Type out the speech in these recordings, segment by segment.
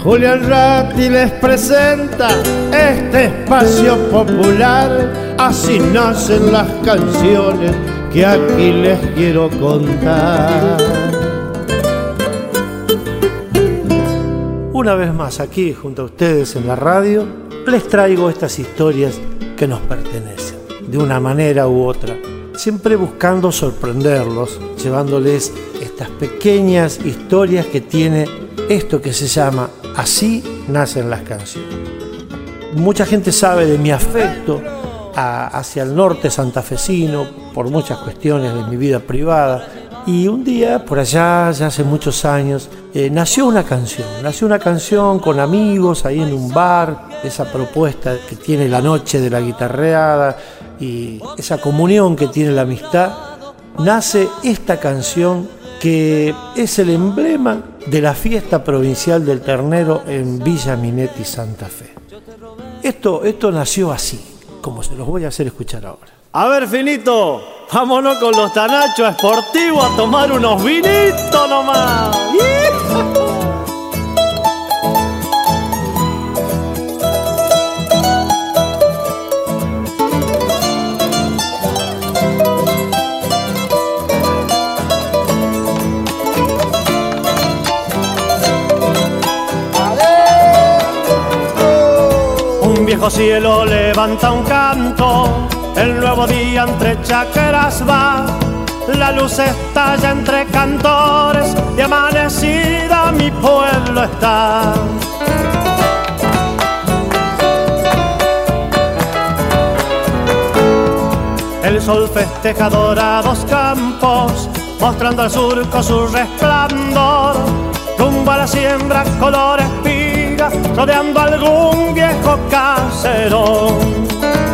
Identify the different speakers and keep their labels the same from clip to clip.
Speaker 1: Julián Ratti les presenta este espacio popular. Así nacen las canciones que aquí les quiero contar. Una vez más aquí junto a ustedes en la radio, les traigo estas historias que nos pertenecen, de una manera u otra, siempre buscando sorprenderlos, llevándoles estas pequeñas historias que tiene esto que se llama Así nacen las canciones. Mucha gente sabe de mi afecto hacia el norte santafesino por muchas cuestiones de mi vida privada. Y un día, por allá, ya hace muchos años, nació una canción con amigos ahí en un bar, esa propuesta que tiene la noche de la guitarreada y esa comunión que tiene la amistad. Nace esta canción que es el emblema de la fiesta provincial del ternero en Villa Minetti, Santa Fe. Esto nació así, como se los voy a hacer escuchar ahora. A ver, Finito, vámonos con los Tanachos Esportivos a tomar unos vinitos nomás. Un viejo cielo levanta un canto, el nuevo día entre chaqueras va, la luz estalla entre cantores y amanecida mi pueblo está. El sol festeja dorados campos, mostrando al surco su resplandor, rumbo a la siembra color espiga, rodeando algún viejo caserón.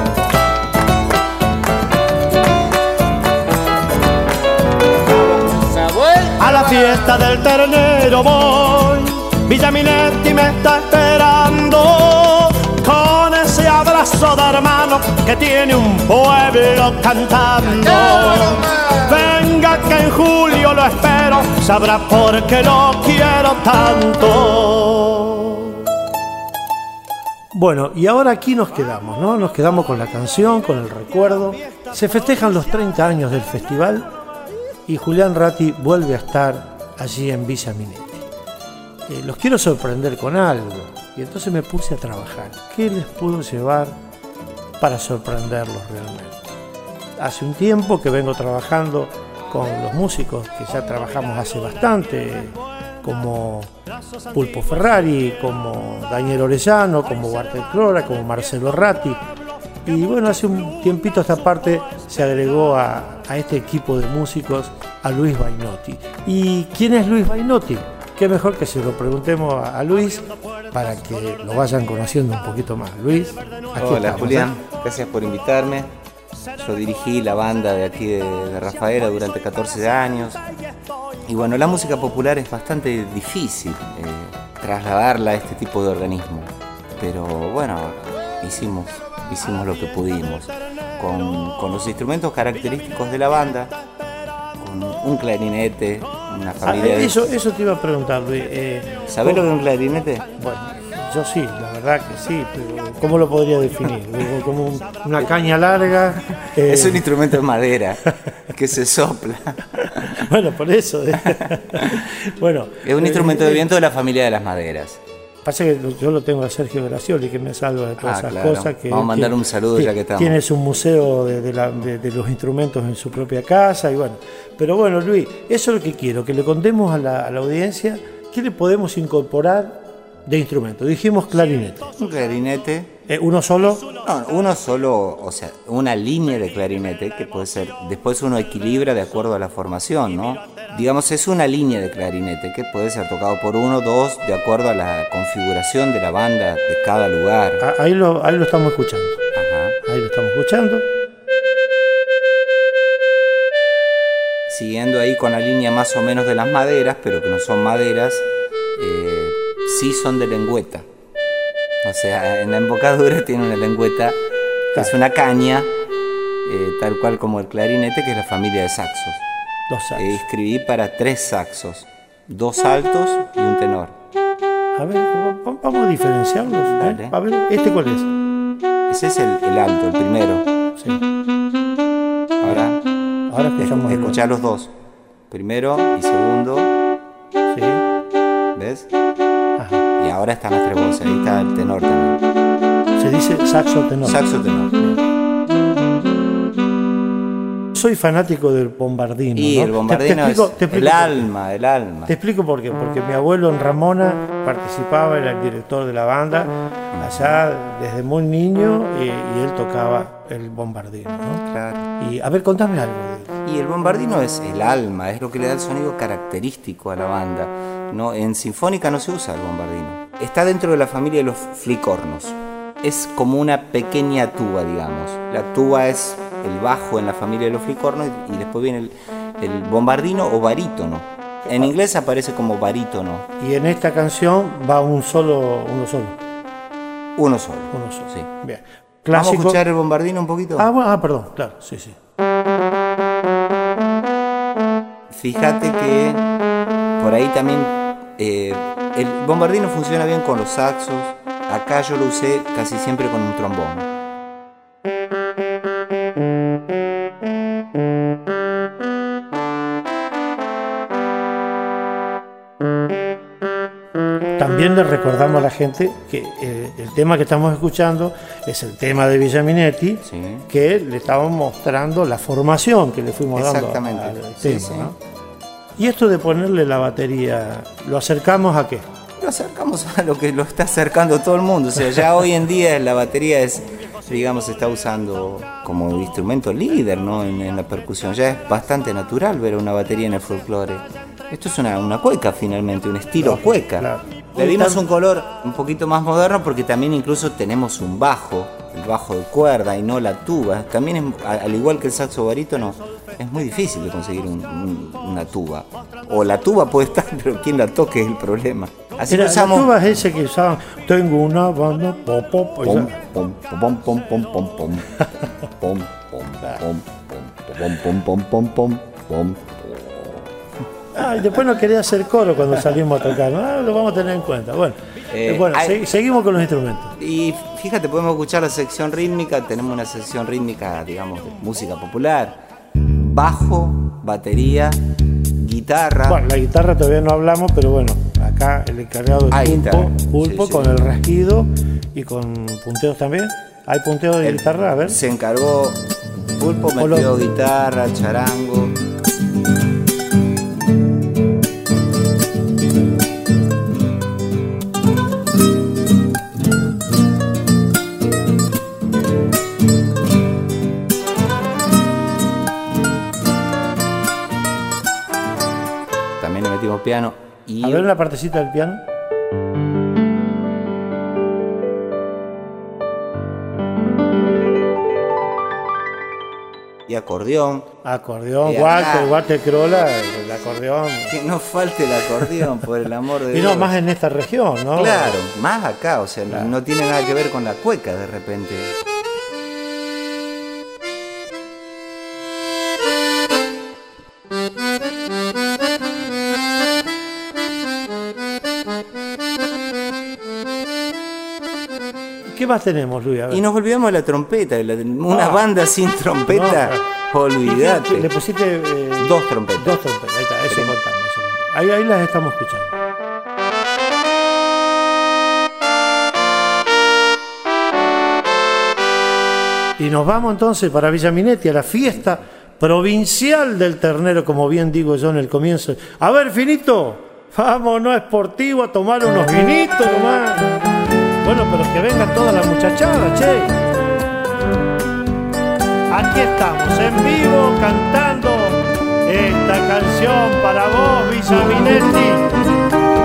Speaker 1: A la fiesta del ternero voy, Villa Minetti me está esperando, con ese abrazo de hermano que tiene un pueblo cantando. Venga que en julio lo espero, sabrá por qué lo quiero tanto. Bueno, y ahora aquí nos quedamos, ¿no? Nos quedamos con la canción, con el recuerdo. Se festejan los 30 años del festival y Julián Ratti vuelve a estar allí en Villa Minetti. Los quiero sorprender con algo y entonces me puse a trabajar. ¿Qué les puedo llevar para sorprenderlos realmente? Hace un tiempo que vengo trabajando con los músicos que ya trabajamos hace bastante, como Pulpo Ferrari, como Daniel Orellano, como Walter Clora, como Marcelo Ratti. Y bueno, hace un tiempito esta parte se agregó a este equipo de músicos a Luis Bainotti. ¿Y quién es Luis Bainotti? Qué mejor que se lo preguntemos a Luis para que lo vayan conociendo un poquito más. Luis, aquí
Speaker 2: hola
Speaker 1: estamos,
Speaker 2: Julián, gracias por invitarme. Yo dirigí la banda de aquí de Rafaela durante 14 años. Y bueno, la música popular es bastante difícil trasladarla a este tipo de organismo. Pero bueno, hicimos lo que pudimos con los instrumentos característicos de la banda, con un clarinete, una familia
Speaker 1: eso te iba a preguntar, Luis.
Speaker 2: ¿Sabés lo que es un clarinete?
Speaker 1: Bueno, yo sí, la verdad que sí, pero ¿cómo lo podría definir? Como una caña larga.
Speaker 2: Es un instrumento de madera que se sopla.
Speaker 1: Bueno, por eso. Bueno,
Speaker 2: es un instrumento de viento de la familia de las maderas.
Speaker 1: Pasa que yo lo tengo a Sergio Gracioli, que me salva de todas esas
Speaker 2: claro.
Speaker 1: cosas. Que
Speaker 2: vamos a mandar un saludo ya que estamos.
Speaker 1: Tiene su museo de los instrumentos en su propia casa. Y bueno. Pero bueno, Luis, eso es lo que quiero, que le contemos a la audiencia qué le podemos incorporar de instrumentos. Dijimos clarinete.
Speaker 2: Un clarinete.
Speaker 1: ¿Uno solo?
Speaker 2: No, uno solo, o sea, una línea de clarinete que puede ser, después uno equilibra de acuerdo a la formación, ¿no? Digamos, es una línea de clarinete que puede ser tocado por uno, dos, de acuerdo a la configuración de la banda de cada lugar.
Speaker 1: Ahí lo estamos escuchando.
Speaker 2: Ajá.
Speaker 1: Ahí lo estamos escuchando.
Speaker 2: Siguiendo ahí con la línea más o menos de las maderas, pero que no son maderas, sí son de lengüeta. O sea, en la embocadura tiene una lengüeta que es una caña, tal cual como el clarinete, que es la familia de saxos.
Speaker 1: Los saxos.
Speaker 2: Escribí para 3 saxos, 2 altos y un tenor.
Speaker 1: A ver, vamos a diferenciarlos.
Speaker 2: Dale.
Speaker 1: A ver, ¿este cuál es?
Speaker 2: Ese es el alto, el primero.
Speaker 1: Sí.
Speaker 2: Ahora
Speaker 1: escuchamos
Speaker 2: escuchá los dos. Primero y segundo.
Speaker 1: Sí.
Speaker 2: ¿Ves?
Speaker 1: Ajá.
Speaker 2: Y ahora están las tres voces. Ahí está el tenor también.
Speaker 1: Se dice saxo tenor.
Speaker 2: Saxo tenor.
Speaker 1: Soy fanático del bombardino.
Speaker 2: Y
Speaker 1: ¿no?
Speaker 2: el bombardino
Speaker 1: te explico
Speaker 2: el alma, el alma.
Speaker 1: Te explico por qué. Porque mi abuelo en Ramona participaba, era el director de la banda, allá desde muy niño, y él tocaba el bombardino, ¿no?
Speaker 2: Claro.
Speaker 1: Y a ver, contame algo de él.
Speaker 2: Y el bombardino es el alma, es lo que le da el sonido característico a la banda. No, en sinfónica no se usa el bombardino. Está dentro de la familia de los flicornos. Es como una pequeña tuba, digamos. La tuba es el bajo en la familia de los flicornos y después viene el bombardino o barítono. En inglés aparece como barítono.
Speaker 1: Y en esta canción va uno solo.
Speaker 2: Uno solo.
Speaker 1: Uno solo.
Speaker 2: Sí.
Speaker 1: Bien.
Speaker 2: Clásico.
Speaker 1: Clásico.
Speaker 2: ¿Vamos a escuchar el bombardino un poquito?
Speaker 1: Perdón, claro, sí.
Speaker 2: Fíjate que por ahí también el bombardino funciona bien con los saxos. Acá yo lo usé casi siempre con un trombón.
Speaker 1: También le recordamos a la gente que el tema que estamos escuchando es el tema de Villaminetti,
Speaker 2: Sí.
Speaker 1: que le estamos mostrando la formación que le fuimos dando
Speaker 2: Exactamente.
Speaker 1: al
Speaker 2: Sí,
Speaker 1: tema,
Speaker 2: sí.
Speaker 1: ¿no? Y esto de ponerle la batería, ¿lo acercamos a qué?
Speaker 2: Lo acercamos a lo que lo está acercando todo el mundo. O sea, ya hoy en día la batería se está usando como instrumento líder, ¿no? En la percusión. Ya es bastante natural ver una batería en el folclore. Esto es una cueca finalmente, un estilo cueca.
Speaker 1: Claro.
Speaker 2: Le dimos un color un poquito más moderno porque también incluso tenemos un bajo, el bajo de cuerda y no la tuba. También al igual que el saxo barítono, es muy difícil de conseguir una tuba. O la tuba puede estar, pero quien la toque es el problema. Así que usamos.
Speaker 1: La tuba es ese que usaban. Tengo una banda, pom, pom, pom,
Speaker 2: Pom, pom, pom, pom, pom, pom, pom. Pom, pom, pom, pom, pom, pom, pom.
Speaker 1: y después no quería hacer coro cuando salimos a tocar. Lo vamos a tener en cuenta. Bueno, seguimos con los instrumentos.
Speaker 2: Y fíjate, podemos escuchar la sección rítmica. Tenemos una sección rítmica, digamos, de música popular. Bajo, batería, guitarra.
Speaker 1: Bueno, la guitarra todavía no hablamos, pero bueno, acá el encargado es Pulpo
Speaker 2: Sí.
Speaker 1: con el rasguido y con punteos también. ¿Hay punteos de guitarra? A ver.
Speaker 2: Se encargó Pulpo, metió guitarra, charango. También le metimos piano. Y
Speaker 1: A ver una partecita del piano.
Speaker 2: y acordeón.
Speaker 1: Acordeón,
Speaker 2: Y
Speaker 1: Walter Crola, el acordeón.
Speaker 2: Que no falte el acordeón, por el amor de
Speaker 1: Y
Speaker 2: Dios.
Speaker 1: no, más en esta región, ¿no?
Speaker 2: Claro, más acá, o sea,
Speaker 1: Claro.
Speaker 2: no tiene nada que ver con la cueca de repente.
Speaker 1: ¿Qué más tenemos, Luis? A ver.
Speaker 2: Y nos olvidamos de la trompeta, una banda sin trompeta, olvídate.
Speaker 1: Le pusiste
Speaker 2: Dos trompetas.
Speaker 1: Dos trompetas, ahí está, eso
Speaker 2: Sí.
Speaker 1: contame. Ahí las estamos escuchando. Y nos vamos entonces para Villaminetti a la fiesta provincial del ternero, como bien digo yo en el comienzo. A ver, Finito, vámonos esportivo a tomar unos vinitos nomás. Bueno, pero que vengan todas las muchachadas, che. Aquí estamos, en vivo, cantando esta canción para vos, Villaminetti.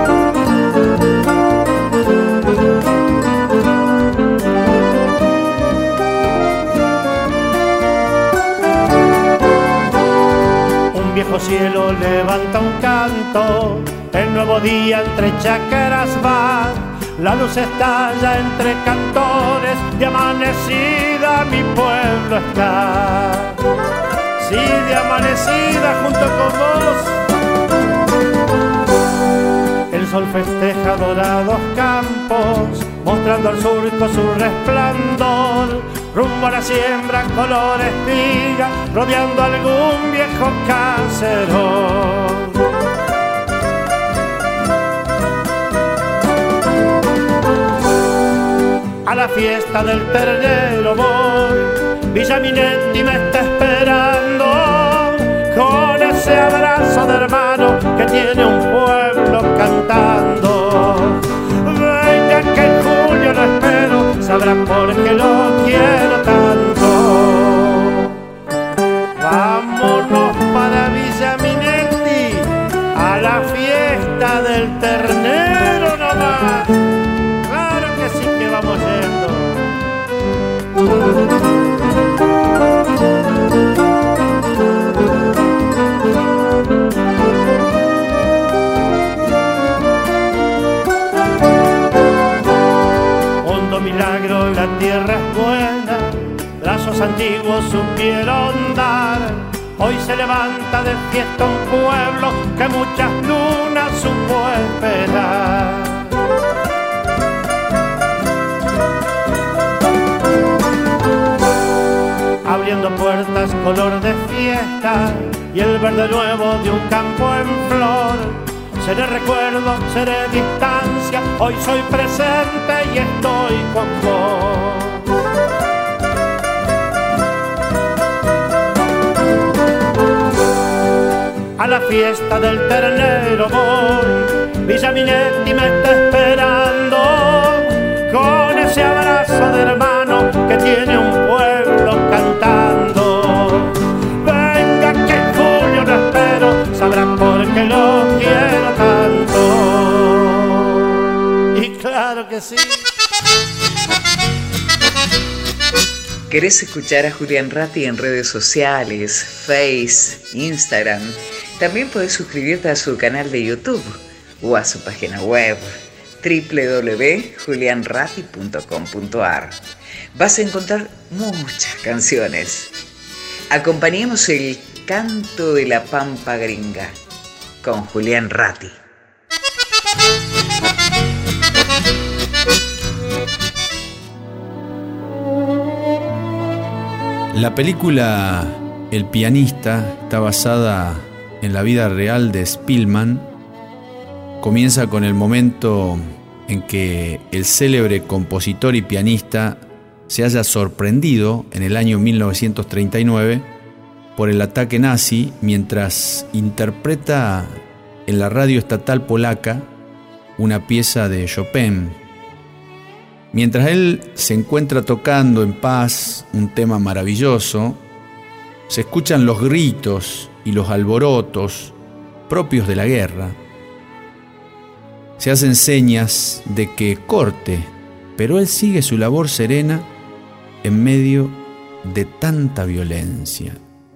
Speaker 1: Un viejo cielo levanta un canto, el nuevo día entre chácaras va. La luz estalla entre cantores, de amanecida mi pueblo está. Sí, de amanecida junto con vos. El sol festeja adorados campos, mostrando al surco su resplandor, rumbo a la siembra color espiga, rodeando algún viejo caserón. A la fiesta del ternero voy, Villa Minetti me está esperando, con ese abrazo de hermano que tiene un pueblo cantando. Venga que en julio lo espero, sabrá por qué lo quiero tanto. Vámonos para Villa Minetti, a la fiesta del ternero nomás. Claro que sí que vamos yendo. Milagro, la tierra es buena, brazos antiguos supieron dar. Hoy se levanta de fiesta un pueblo que muchas lunas supo esperar. Abriendo puertas color de fiesta y el verde nuevo de un campo en flor. Seré recuerdo, seré distancia, hoy soy presente y estoy con vos. A la fiesta del ternero voy, Villa Minetti me está esperando, con ese abrazo de hermano que tiene un pueblo cantando. Venga que en julio lo espero, sabrán por qué lo quiero tanto. Y claro que sí.
Speaker 3: ¿Querés escuchar a Julián Ratti en redes sociales, Face, Instagram? También podés suscribirte a su canal de YouTube o a su página web www.julianratti.com.ar. Vas a encontrar muchas canciones. Acompañemos el canto de la pampa gringa con Julián Ratti.
Speaker 4: La película El pianista está basada en la vida real de Spillman. Comienza con el momento en que el célebre compositor y pianista se haya sorprendido en el año 1939 por el ataque nazi mientras interpreta en la radio estatal polaca una pieza de Chopin. Mientras él se encuentra tocando en paz un tema maravilloso, se escuchan los gritos y los alborotos propios de la guerra. Se hacen señas de que corte, pero él sigue su labor serena en medio de tanta violencia.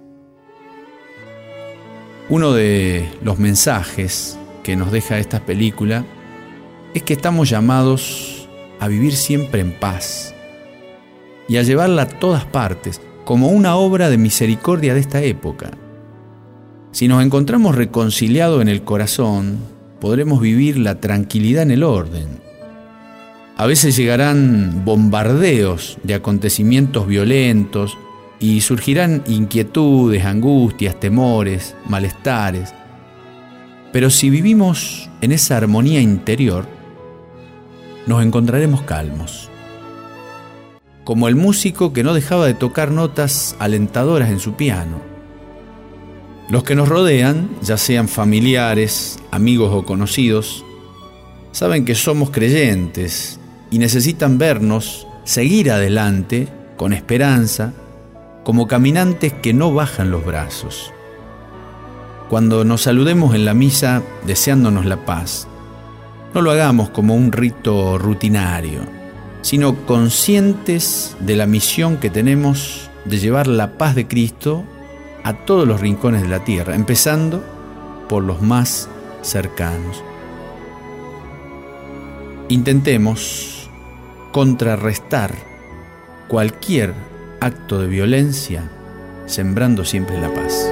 Speaker 4: Uno de los mensajes que nos deja esta película es que estamos llamados a vivir siempre en paz y a llevarla a todas partes como una obra de misericordia de esta época. Si nos encontramos reconciliados en el corazón, podremos vivir la tranquilidad en el orden. A veces llegarán bombardeos de acontecimientos violentos y surgirán inquietudes, angustias, temores, malestares. Pero si vivimos en esa armonía interior, nos encontraremos calmos. Como el músico que no dejaba de tocar notas alentadoras en su piano. Los que nos rodean, ya sean familiares, amigos o conocidos, saben que somos creyentes y necesitan vernos seguir adelante con esperanza, como caminantes que no bajan los brazos. Cuando nos saludemos en la misa deseándonos la paz, no lo hagamos como un rito rutinario, sino conscientes de la misión que tenemos de llevar la paz de Cristo a todos los rincones de la tierra, empezando por los más cercanos. Intentemos contrarrestar cualquier acto de violencia, sembrando siempre la paz.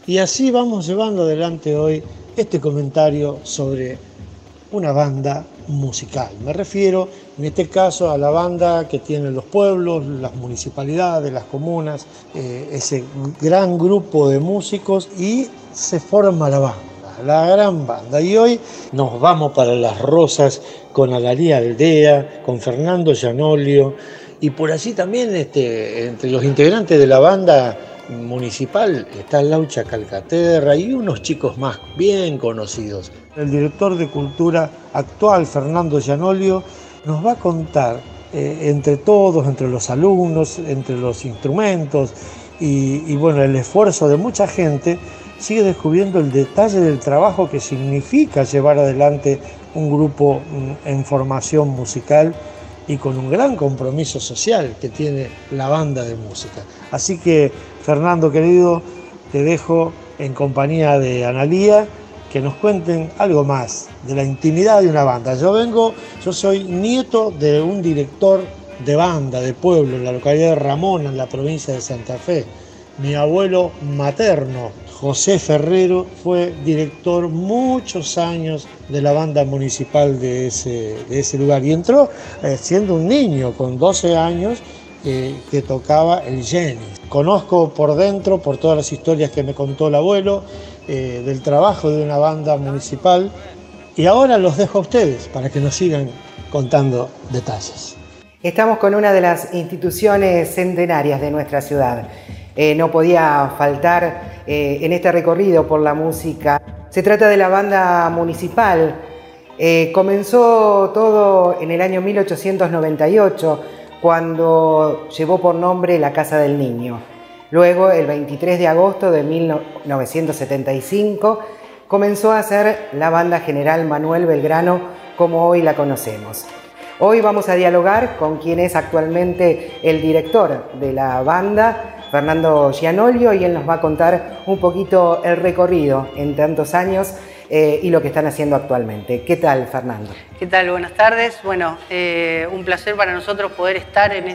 Speaker 1: Y así vamos llevando adelante hoy este comentario sobre una banda musical. Me refiero en este caso a la banda que tienen los pueblos, las municipalidades, las comunas, ese gran grupo de músicos, y se forma la banda, la gran banda. Y hoy nos vamos para Las Rosas con Analía Aldea, con Fernando Gianolio, y por allí también entre los integrantes de la banda municipal está Laucha Calcaterra y unos chicos más bien conocidos. El director de Cultura actual, Fernando Gianolio, nos va a contar entre todos, entre los alumnos, entre los instrumentos y bueno, el esfuerzo de mucha gente, sigue descubriendo el detalle del trabajo que significa llevar adelante un grupo en formación musical y con un gran compromiso social que tiene la banda de música. Así que, Fernando querido, te dejo en compañía de Analía, que nos cuenten algo más de la intimidad de una banda. Yo soy nieto de un director de banda de pueblo en la localidad de Ramona, en la provincia de Santa Fe. Mi abuelo materno, José Ferrero, fue director muchos años de la banda municipal de ese lugar y entró siendo un niño con 12 años que tocaba el Jenny. Conozco por dentro, por todas las historias que me contó el abuelo, del trabajo de una banda municipal, y ahora los dejo a ustedes para que nos sigan contando detalles.
Speaker 5: Estamos con una de las instituciones centenarias de nuestra ciudad. No podía faltar en este recorrido por la música. Se trata de la banda municipal. Comenzó todo en el año 1898, cuando llevó por nombre la Casa del Niño. Luego, el 23 de agosto de 1975, comenzó a ser la Banda General Manuel Belgrano, como hoy la conocemos. Hoy vamos a dialogar con quien es actualmente el director de la banda, Fernando Gianolio, y él nos va a contar un poquito el recorrido en tantos años y lo que están haciendo actualmente. ¿Qué tal, Fernando?
Speaker 6: ¿Qué tal? Buenas tardes. Bueno, un placer para nosotros poder estar en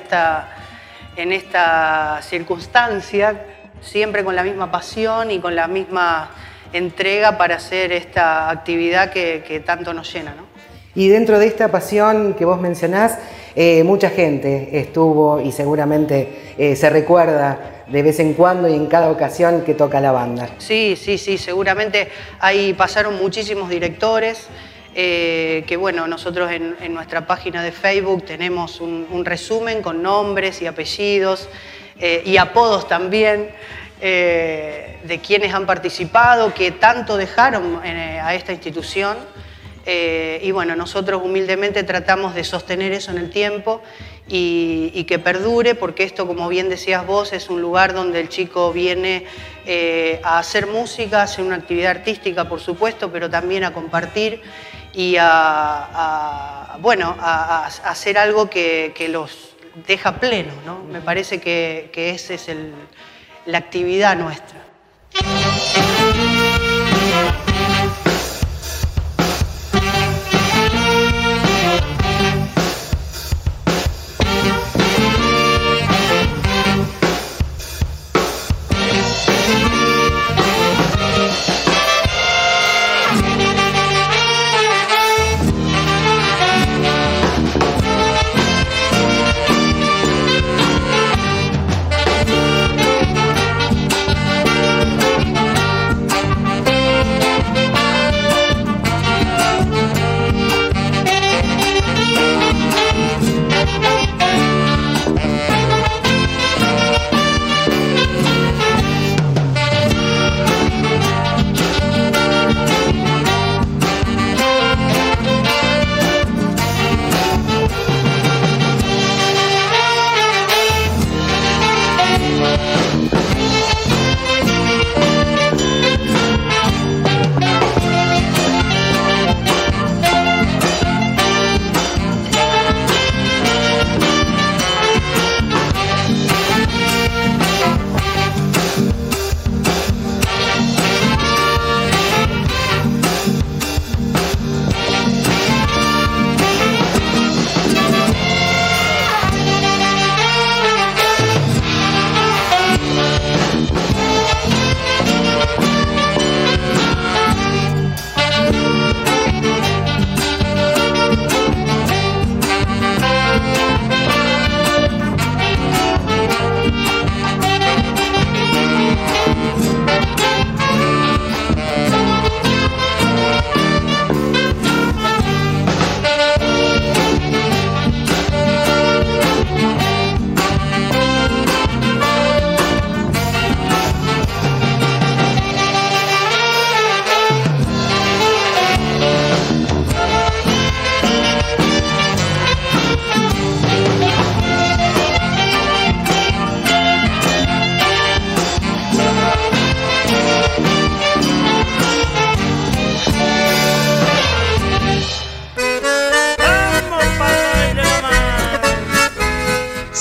Speaker 6: esta circunstancia, siempre con la misma pasión y con la misma entrega para hacer esta actividad que tanto nos llena, ¿no?
Speaker 5: Y dentro de esta pasión que vos mencionás, mucha gente estuvo y seguramente se recuerda de vez en cuando y en cada ocasión que toca la banda.
Speaker 6: Sí, seguramente ahí pasaron muchísimos directores, que bueno, nosotros en nuestra página de Facebook tenemos un resumen con nombres y apellidos y apodos también de quienes han participado, que tanto dejaron a esta institución. Y bueno, nosotros humildemente tratamos de sostener eso en el tiempo y que perdure, porque esto, como bien decías vos, es un lugar donde el chico viene a hacer música, a hacer una actividad artística, por supuesto, pero también a compartir y a hacer algo que los deja plenos, ¿no? Me parece que esa es la actividad nuestra.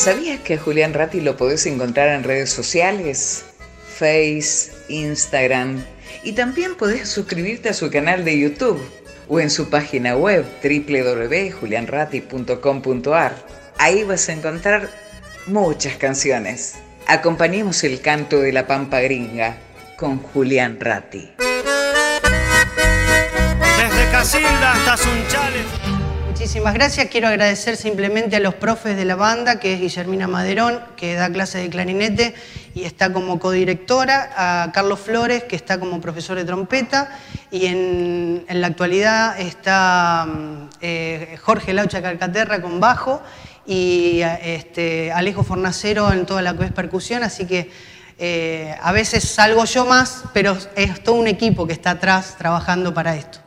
Speaker 3: ¿Sabías que a Julián Ratti lo podés encontrar en redes sociales? Face, Instagram, y también podés suscribirte a su canal de YouTube o en su página web www.julianratti.com.ar. Ahí vas a encontrar muchas canciones. Acompañemos el canto de la Pampa Gringa con Julián Ratti.
Speaker 1: Desde Casilda hasta Sunchales.
Speaker 6: Muchísimas gracias. Quiero agradecer simplemente a los profes de la banda, que es Guillermina Maderón, que da clase de clarinete y está como codirectora, a Carlos Flores, que está como profesor de trompeta, y en la actualidad está Jorge Laucha Calcaterra con bajo y Alejo Fornacero en toda la que es percusión, así que a veces salgo yo más, pero es todo un equipo que está atrás trabajando para esto.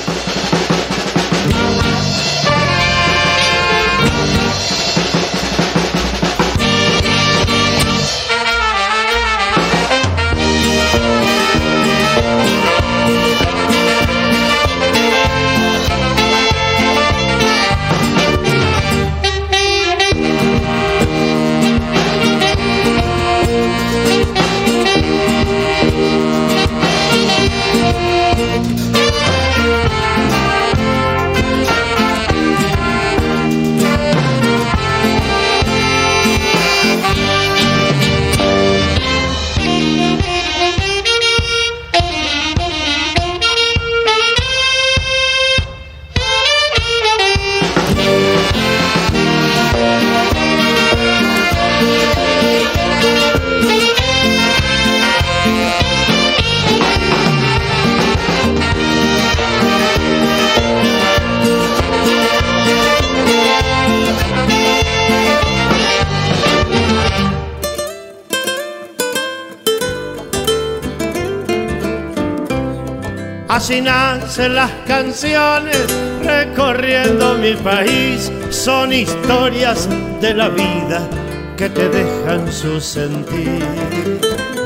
Speaker 1: Así nacen las canciones recorriendo mi país, son historias de la vida que te dejan su sentir.